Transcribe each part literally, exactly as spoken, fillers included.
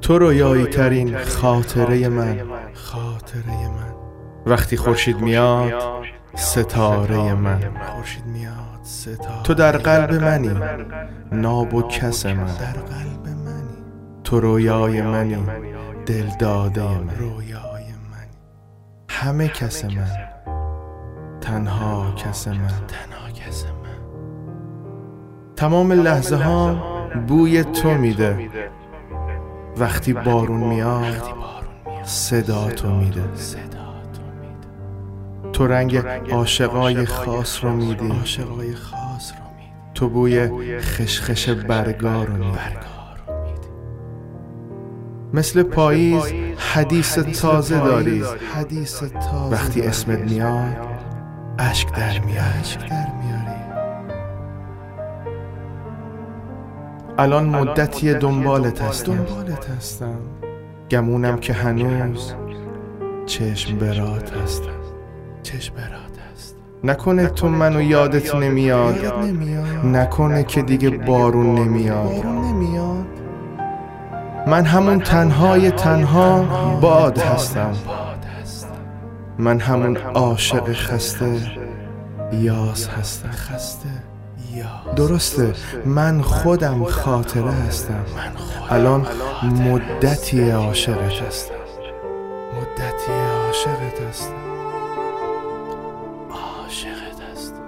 تو رویایی ترین خاطره من، خاطره من. وقتی خورشید میاد ستاره من، خورشید میاد ستاره. تو در قلب منی، ناب و کس من، در قلب منی. تو رویای منی، دل داده من، رویای منی. همه کس من، تنها کس من، تنها کس من. تمام لحظه ها بوی تو میده. وقتی بارون میاد صدا تو میده. تو رنگ عاشقای خاص رو میدی، عاشقای خاص رو میدی. تو بوی خشخش برگا رو میدی. مثل پاییز حدیث تازه داری. حدیث تازه وقتی اسمت میاد اشک در میاری. الان مدتی دنبالت هستم، دنبالت هستم. گمونم که هنوز چشم برات هستم، چشم برات هست. نکنه تو منو یادت نمیاد، نکنه که دیگه بارون نمیاد. من همون تنهای تنها باد هستم. من همون عاشق خسته یاس هستم. خسته درسته، من خودم خاطره هستم. الان مدتی عاشقت هستم، مدتی عاشقت هستم، عاشقت هستم.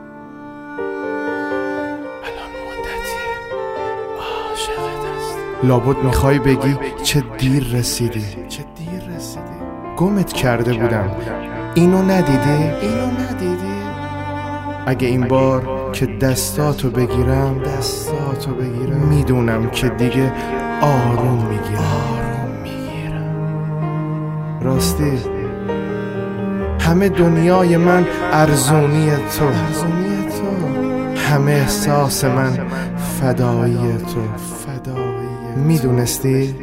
الان مدتی عاشقت هستم. لابد میخوای بگی چه دیر رسیدی، چه دیر رسیدی. گمت کرده بودم، اینو ندیدی، اینو ندیدی. اگه این بار که دستاتو بگیرم، دستاتو بگیرم، میدونم که دیگه آروم میگیرم، آروم میگیرم. راستی همه دنیای من ارزونی تو، ارزونی تو. همه احساس من فدایی تو، فدایی. میدونستی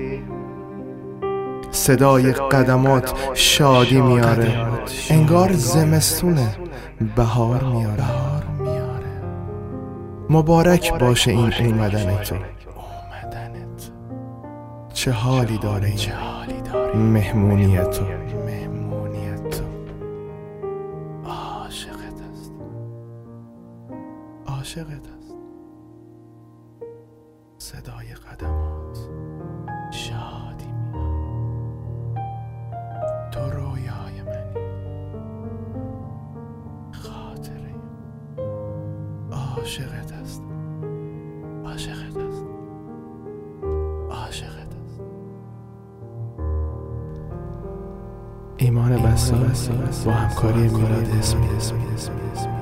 صدای قدمات شادی میاره، انگار زمستونه بهار میاره. مبارک باشه این اومدن تو. چه حالی داره این مهمونی تو، مهمونی تو. عاشقت است، عاشقت است. صدای قدمات شادی میاد. تو رویای منی، خاطره. عاشقت است، عاشقت است، عاشقت است. ایمان بسیار با همکاری میلاد اسمی.